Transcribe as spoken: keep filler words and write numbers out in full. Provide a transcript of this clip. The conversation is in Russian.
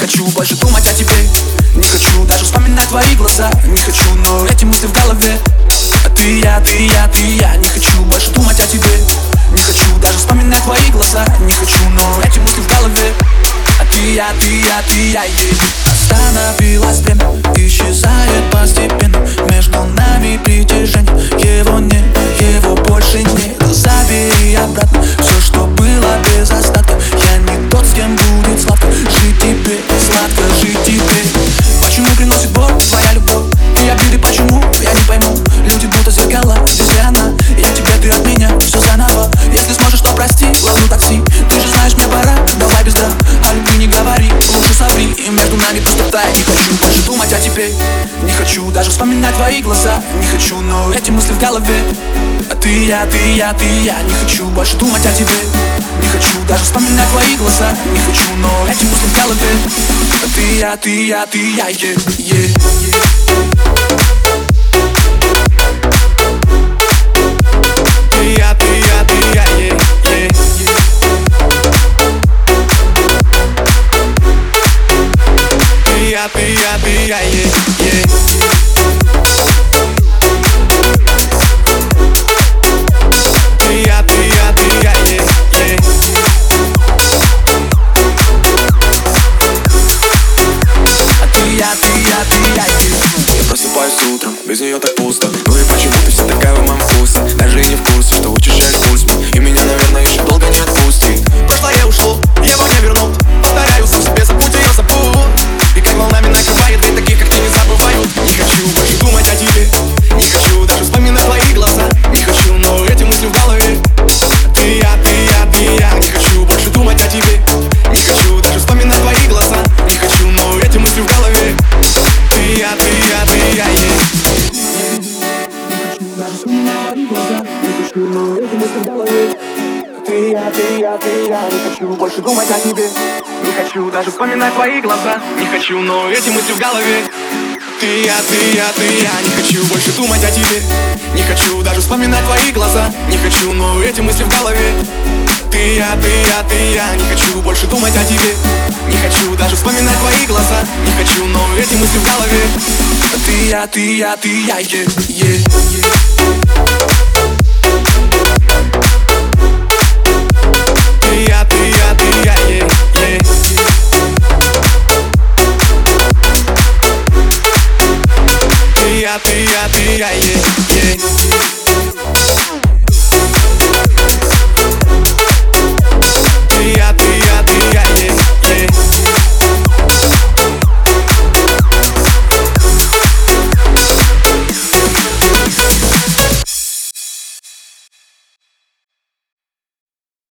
хочу больше думать о тебе. Не хочу даже вспоминать твои глаза. Не хочу, но эти мысли в голове. А ты, я, ты, я, ты, я. Не хочу больше думать о тебе. Не хочу даже вспоминать твои глаза. Не хочу, но эти мысли в голове. А ты, я, ты, я, ты, я, yeah. Остановилось время, исчезает постепенно. Между нами притяжение, его нет, его больше нет. Забери обратно все, что было без остатка. Я не тот, с кем будет сладко жить тебе, сладко жить тебе. Почему приносит боль твоя любовь и обиды, почему, я не пойму. Люди будто зеркала, везде она. Я тебе, ты от меня, все заново. Если сможешь, то прости, ловлю такси. Ты же знаешь, мне пора, давай без драм. О любви не говори, лучше соври. И между нами пустота, я не хочу больше думать о тебе. Не хочу даже вспоминать твои глаза. Не хочу, но эти мысли в голове. А ты, я, ты, я, ты, я. Не хочу больше думать о тебе. Не хочу даже вспоминать твои глаза. Не хочу, но эти мысли в голове. А ты, я, ты, я, ты, я, yeah, yeah, yeah. Ты, я, ты, я, ты, я, yeah, yeah, yeah. Ты, я, ты, я, ты, я, yeah, yeah. Ты, я, ты, я, ты, я, yeah, yeah. А ты, я, ты, я, ты, я, yeah. Я просыпаюсь утром, без нее так пусто. Ну и почему ты вся такая в моем вкусе? Даже и не в курсе, что учащаешь пульс мне. И меня, наверное, еще долго не отпустит. Прошлое ушло, его не вернут. Повторяю сам себе, забудь ее, забудь. И как волнами накрывает, ведь таких, как ты, не забывают. Не хочу больше думать о тебе. Не хочу даже вспоминать твои глаза. Не хочу, но эти мысли в голове. Ты, я, ты, я, ты, я. Не хочу больше думать о тебе. Не хочу даже вспоминать твои глаза. Не хочу, но эти мысли в голове. Ты, я, ты, я, ты, я, yeah. Не хочу даже вспоминать твои глаза. Не хочу, но эти мысли в голове. Ты, я, ты, я, ты, я. Не хочу больше думать о тебе. Не хочу даже вспоминать твои глаза. Не хочу, но эти мысли в голове. Ты, я, ты, я, ты, я. Не хочу больше думать о тебе. Не хочу даже вспоминать твои глаза. Не хочу, но эти мысли в голове. Ты, я, ты, я, ты, я. Не хочу больше думать о тебе. Не хочу даже вспоминать твои глаза. Не хочу, но эти мысли в голове. Ты, я, ты, я, ты, я, yeah, yeah, yeah.